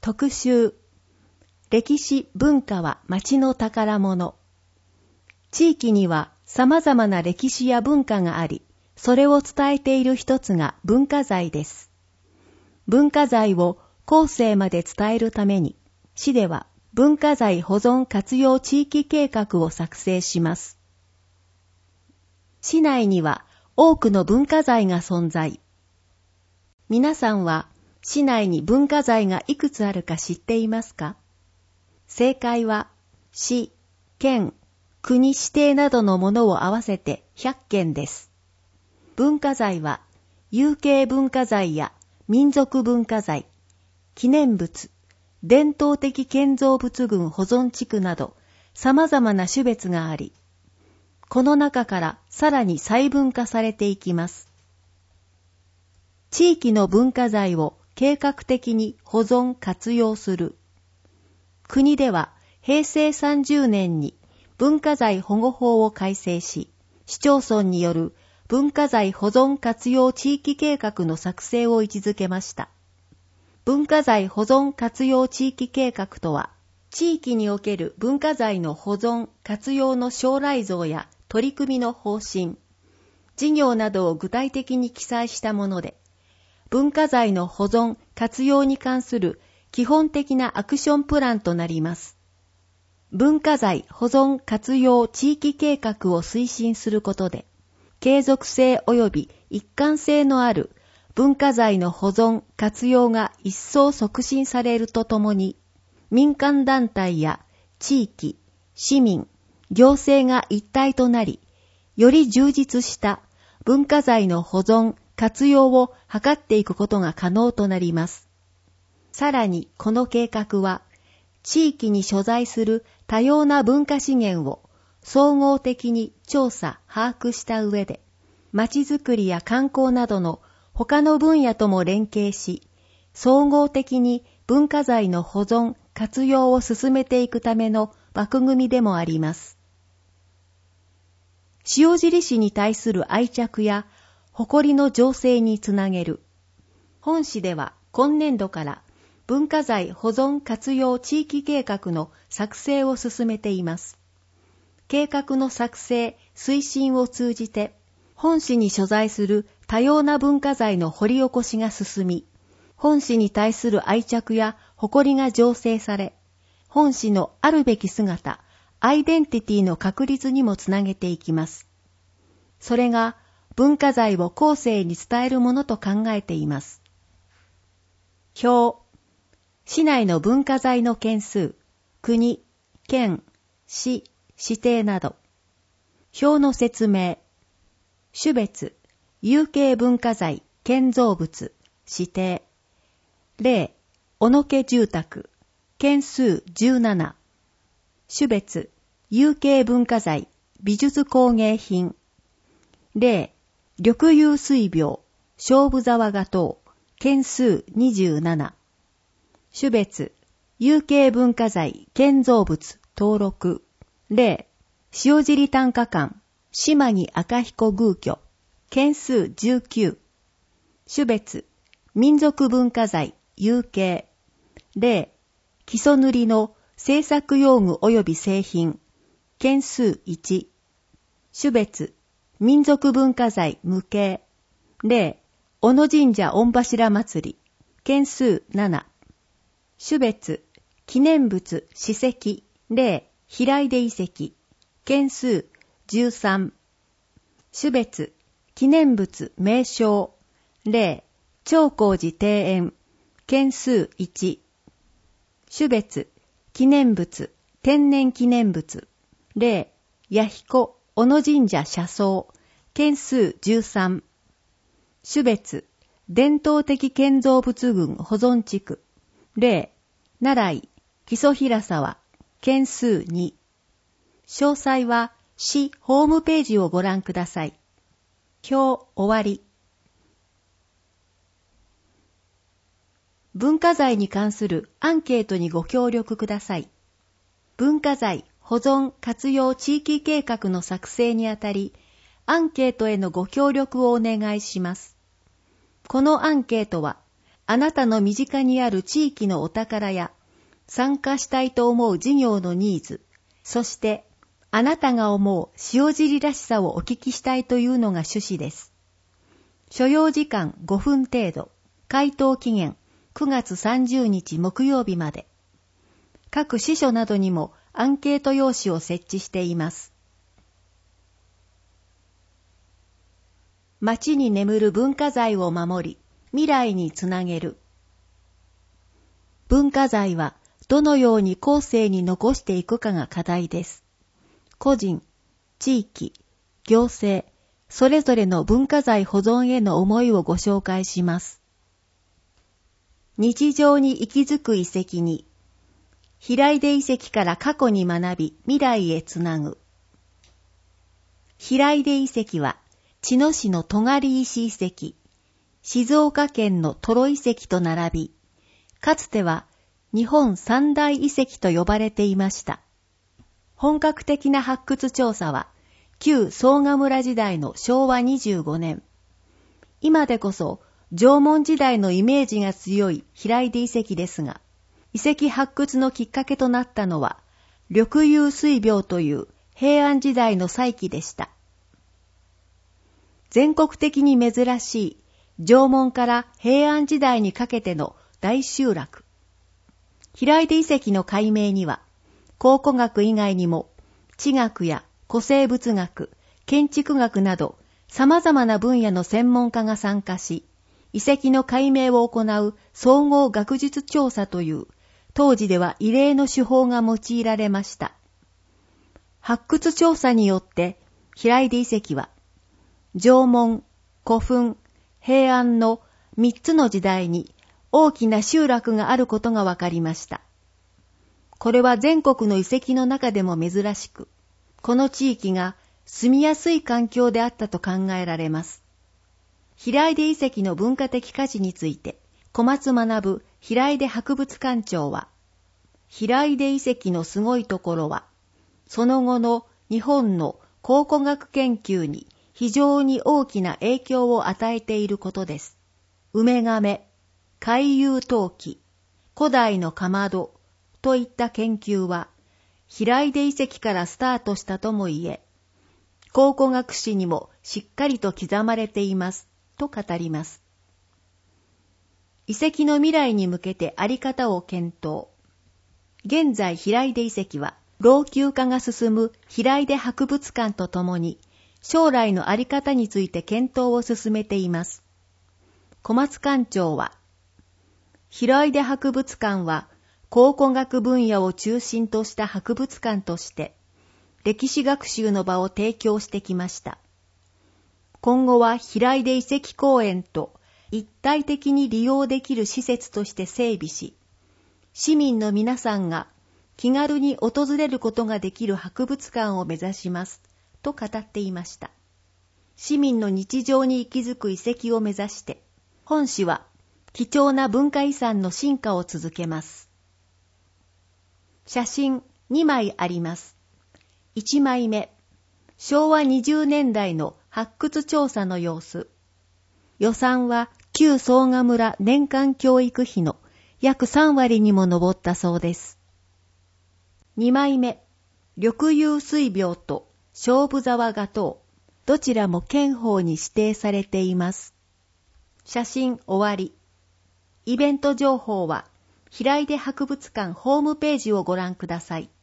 特集。歴史文化は町の宝物。地域には様々な歴史や文化があり、それを伝えている一つが文化財です。文化財を後世まで伝えるために、市では文化財保存活用地域計画を作成します。市内には多くの文化財が存在。皆さんは市内に文化財がいくつあるか知っていますか？正解は市、県、国指定などのものを合わせて100件です。文化財は有形文化財や民族文化財、記念物、伝統的建造物群保存地区など様々な種別があり、この中からさらに細分化されていきます。地域の文化財を計画的に保存活用する。国では平成30年に文化財保護法を改正し、市町村による文化財保存活用地域計画の作成を位置づけました。文化財保存活用地域計画とは、地域における文化財の保存活用の将来像や取り組みの方針、事業などを具体的に記載したもので、文化財の保存活用に関する基本的なアクションプランとなります。文化財保存活用地域計画を推進することで、継続性及び一貫性のある文化財の保存活用が一層促進されるとともに、民間団体や地域、市民、行政が一体となり、より充実した文化財の保存活用を図っていくことが可能となります。さらにこの計画は、地域に所在する多様な文化資源を総合的に調査・把握した上で、まちづくりや観光などの他の分野とも連携し、総合的に文化財の保存・活用を進めていくための枠組みでもあります。塩尻市に対する愛着や誇りの醸成につなげる。本市では今年度から文化財保存活用地域計画の作成を進めています。計画の作成・推進を通じて、本市に所在する多様な文化財の掘り起こしが進み、本市に対する愛着や誇りが醸成され、本市のあるべき姿、アイデンティティの確立にもつなげていきます。それが文化財を後世に伝えるものと考えています。表。市内の文化財の件数、国、県、市、指定など。表の説明。種別、有形文化財、建造物、指定。例、小野家住宅、件数17。種別、有形文化財、美術工芸品。例、緑遊水廟、菖蒲沢画塔、件数27。種別、有形文化財、建造物、登録。例、塩尻短歌館、島木赤彦宮居、件数19。種別、民族文化財、有形。例、基礎塗りの製作用具及び製品、件数1。種別、民族文化財無形。例、小野神社御柱祭り、件数7。種別、記念物史跡。例、平出遺跡、件数13。種別、記念物名称。例、長光寺庭園、件数1。種別、記念物天然記念物。例、弥彦小野神社社葬、件数13。種別、伝統的建造物群保存地区。例、奈良井木曽平沢、件数2。詳細は市ホームページをご覧ください。表終わり。文化財に関するアンケートにご協力ください。文化財保存活用地域計画の作成にあたり、アンケートへのご協力をお願いします。このアンケートは、 あなたの身近にある地域のお宝や、参加したいと思う事業のニーズ、そしてあなたが思う塩尻らしさをお聞きしたいというのが趣旨です。所要時間5分程度、回答期限9月30日木曜日まで。各支所などにもアンケート用紙を設置しています。町に眠る文化財を守り、未来につなげる。文化財はどのように後世に残していくかが課題です。個人、地域、行政、それぞれの文化財保存への思いをご紹介します。日常に息づく遺跡に、平出遺跡から過去に学び未来へつなぐ。平出遺跡は、茅野市の戸狩石遺跡、静岡県のトロ遺跡と並び、かつては日本三大遺跡と呼ばれていました。本格的な発掘調査は、旧総賀村時代の昭和25年。今でこそ縄文時代のイメージが強い平出遺跡ですが、遺跡発掘のきっかけとなったのは、緑幽水病という平安時代の再起でした。全国的に珍しい縄文から平安時代にかけての大集落。平出遺跡の解明には、考古学以外にも地学や古生物学、建築学など様々な分野の専門家が参加し、遺跡の解明を行う総合学術調査という当時では異例の手法が用いられました。発掘調査によって平出遺跡は縄文、古墳、平安の3つの時代に大きな集落があることが分かりました。これは全国の遺跡の中でも珍しく、この地域が住みやすい環境であったと考えられます。平出遺跡の文化的価値について、小松学平出博物館長は、平出遺跡のすごいところは、その後の日本の考古学研究に非常に大きな影響を与えていることです。ウメガメ、回遊陶器、古代のかまどといった研究は、平出遺跡からスタートしたとも言え、考古学史にもしっかりと刻まれていますと語ります。遺跡の未来に向けてあり方を検討。現在平出遺跡は老朽化が進む平出博物館とともに、将来のあり方について検討を進めています。小松館長は、平出博物館は考古学分野を中心とした博物館として、歴史学習の場を提供してきました。今後は平出遺跡公園と一体的に利用できる施設として整備し、市民の皆さんが気軽に訪れることができる博物館を目指します。と語っていました。市民の日常に息づく遺跡を目指して、本市は貴重な文化遺産の進化を続けます。写真2枚あります。1枚目、昭和20年代の発掘調査の様子。予算は旧総賀村年間教育費の約3割にも上ったそうです。2枚目、緑幽水病と勝負沢画塔、どちらも県宝に指定されています。写真終わり。イベント情報は、平出博物館ホームページをご覧ください。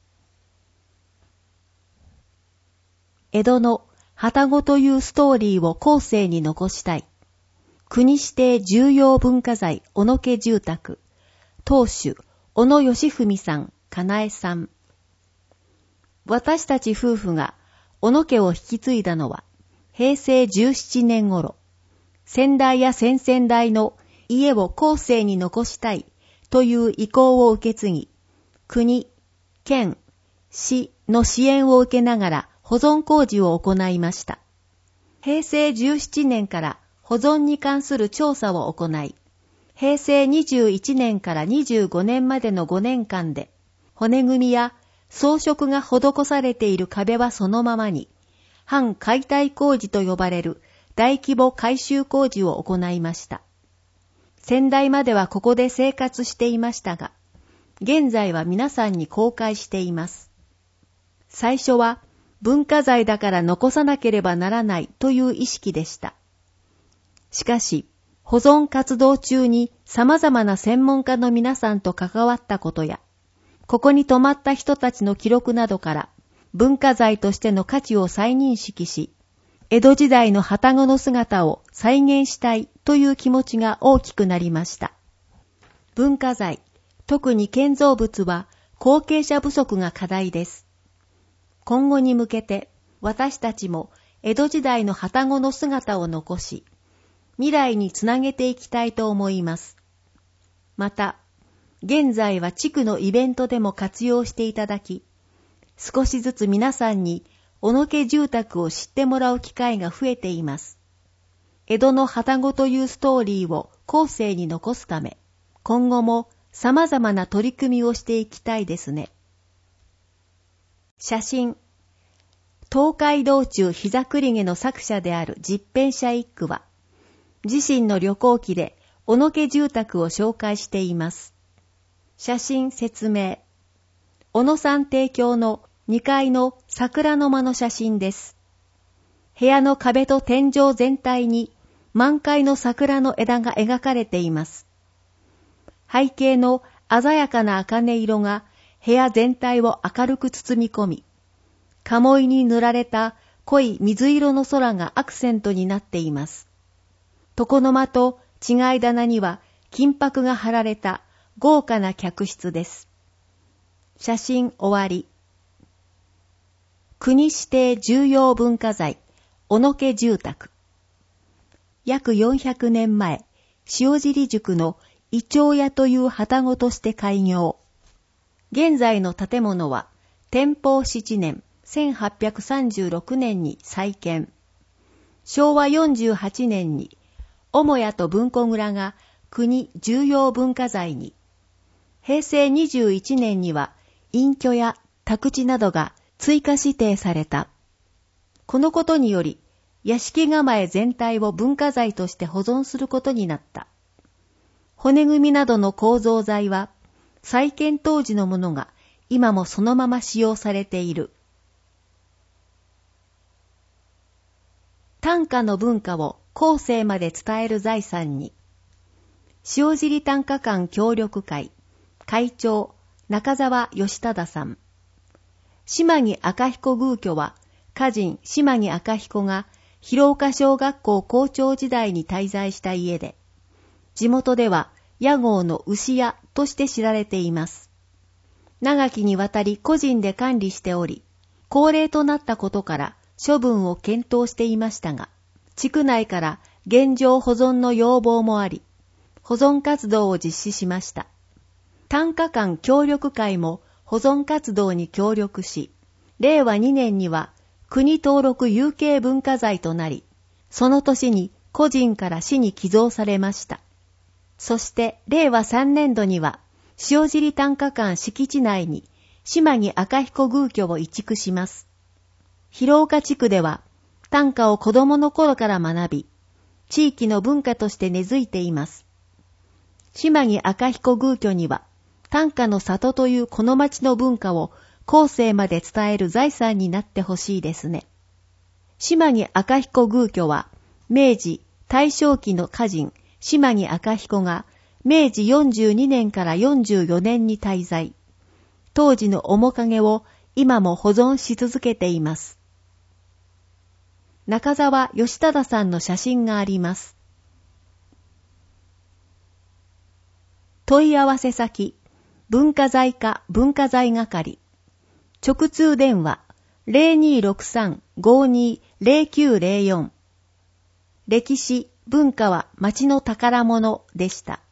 江戸の旅籠というストーリーを後世に残したい。国指定重要文化財小野家住宅、当主小野義文さん、かなえさん。私たち夫婦が小野家を引き継いだのは平成17年頃、先代や先々代の家を後世に残したいという意向を受け継ぎ、国、県、市の支援を受けながら保存工事を行いました。平成17年から保存に関する調査を行い、平成21年から25年までの5年間で、骨組みや装飾が施されている壁はそのままに、半解体工事と呼ばれる大規模改修工事を行いました。 先代まではここで生活していましたが、現在は皆さんに公開しています。最初は文化財だから残さなければならないという意識でした。しかし、保存活動中に様々な専門家の皆さんと関わったことや、ここに泊まった人たちの記録などから文化財としての価値を再認識し、江戸時代の旅籠の姿を再現したいという気持ちが大きくなりました。文化財、特に建造物は後継者不足が課題です。今後に向けて私たちも江戸時代の旅籠の姿を残し、未来につなげていきたいと思います。また、現在は地区のイベントでも活用していただき、少しずつ皆さんに小野家住宅を知ってもらう機会が増えています。江戸の旅籠というストーリーを後世に残すため、今後も様々な取り組みをしていきたいですね。写真。東海道中膝栗毛の作者である十返舎一九は、自身の旅行記で小野家住宅を紹介しています。写真説明。小野さん提供の2階の桜の間の写真です。部屋の壁と天井全体に満開の桜の枝が描かれています。背景の鮮やかな茜色が部屋全体を明るく包み込み、鴨居に塗られた濃い水色の空がアクセントになっています。床の間と違い棚には金箔が貼られた豪華な客室です。写真終わり。国指定重要文化財、小野家住宅。約400年前、塩尻宿のイチョウ屋という旅籠として開業。現在の建物は、天保7年、1836年に再建。昭和48年に、母屋と文庫蔵が国重要文化財に。平成21年には、隠居や宅地などが追加指定された。このことにより、屋敷構え全体を文化財として保存することになった。骨組みなどの構造材は、再建当時のものが今もそのまま使用されている。短歌の文化を後世まで伝える財産に、塩尻短歌館協力会、会長、中澤義忠さん。島木赤彦宮居は、歌人島木赤彦が広岡小学校校長時代に滞在した家で、地元では屋号の牛屋として知られています。長きにわたり個人で管理しており、高齢となったことから処分を検討していましたが、地区内から現状保存の要望もあり、保存活動を実施しました。短歌館協力会も保存活動に協力し、令和2年には国登録有形文化財となり、その年に個人から市に寄贈されました。そして令和3年度には塩尻短歌館敷地内に島木赤彦宮居を移築します。広岡地区では短歌を子供の頃から学び、地域の文化として根付いています。島木赤彦宮居には短歌の里というこの町の文化を後世まで伝える財産になってほしいですね。島木赤彦宮居は明治、大正期の歌人島木赤彦が明治42年から44年に滞在。当時の面影を今も保存し続けています。中澤義忠さんの写真があります。問い合わせ先、文化財課文化財係。直通電話 0263-520904。歴史、文化は町の宝物でした。